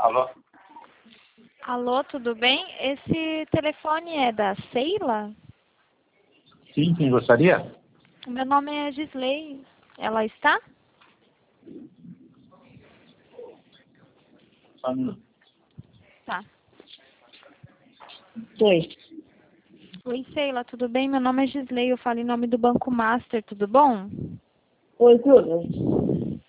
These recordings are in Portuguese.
Alô? Alô, tudo bem? Esse telefone é da Sheila? Sim, quem gostaria? Meu nome é Gisley. Ela está? Só um minuto. Tá. Oi. Oi, Sheila, tudo bem? Meu nome é Gisley, eu falo em nome do Banco Master, tudo bom? Oi, tudo.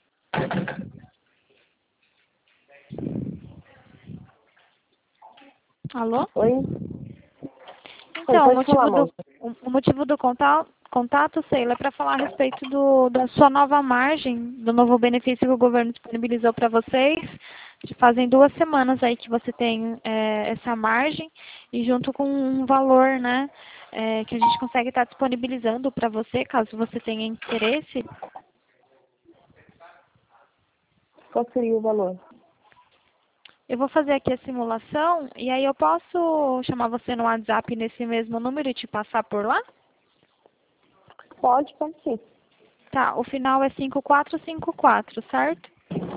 Alô? Oi. Oi, Então, pode falar, moça. o motivo do contato, Sheila, é para falar a respeito da sua nova margem, do novo benefício que o governo disponibilizou para vocês. Fazem 2 semanas aí que você tem essa margem e junto com um valor, né, que a gente consegue estar disponibilizando para você, caso você tenha interesse. Qual seria o valor? Eu vou fazer aqui a simulação e aí eu posso chamar você no WhatsApp nesse mesmo número e te passar por lá? Pode sim. Tá, o final é 5454, certo?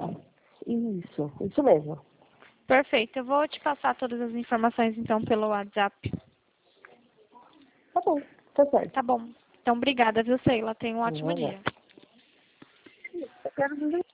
Isso mesmo. Perfeito, eu vou te passar todas as informações então pelo WhatsApp. Tá bom, tá certo. Tá bom. Então, obrigada, viu, Sheila? Tenha um ótimo Nada. dia. Eu quero dizer